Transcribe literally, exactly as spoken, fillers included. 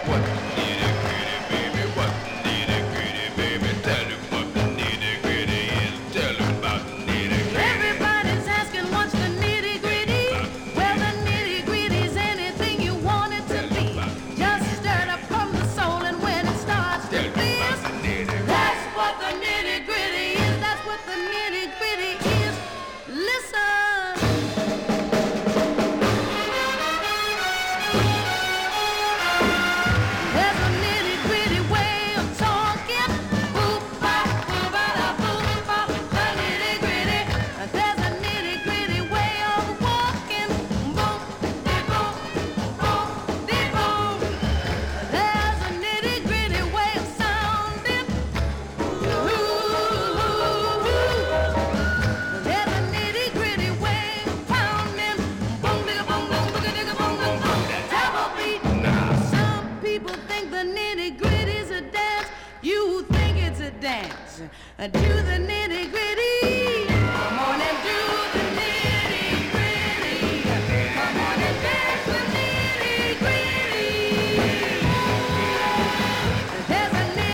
What the nitty gritty, baby? What the nitty gritty, baby? Tell him what the nitty gritty is. Tell him about the nitty gritty. Everybody's asking what's the nitty gritty. Well, the nitty gritty's anything you want it to be. Just stirred up from the soul, and when it starts to fizz, that's what the nitty gritty is. That's what the nitty gritty is. Listen. There's a nitty gritty way of talking. Boop, bop, boop, bada, boop, bop, the nitty gritty. There's a nitty gritty way of walking. Boop, dee, boop, boop, dee, boop. There's a nitty gritty way of sounding. Ooh, ooh, ooh. There's a nitty gritty way of pounding. Boom, digga, boom, boom, digga, digga, boom, boom, boom. Tempo beat. Some people think the nitty gritty's a dance. You think it's a dance. Do the nitty gritty.